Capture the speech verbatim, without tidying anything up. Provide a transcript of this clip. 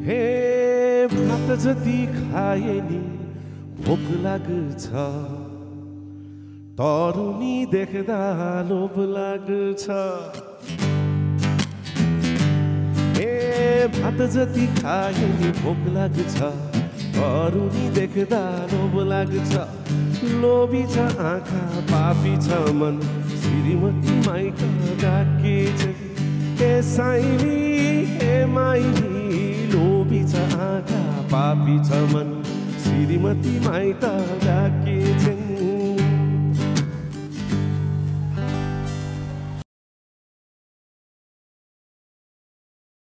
हे भात जति खाए नि भोक लाग्छ, तरुनी देख्दा लोभ लाग्छ। हे भात जति खाए नि भोक लाग्छ, तरुनी देख्दा लोभ लाग्छ। लोभी छ आँखा पापी छ मन, श्रीमती माइका डाके छ। हे साइली हे माइली, लोभी छ आँखा पापी छ मन, श्रीमती माइका डाके छ।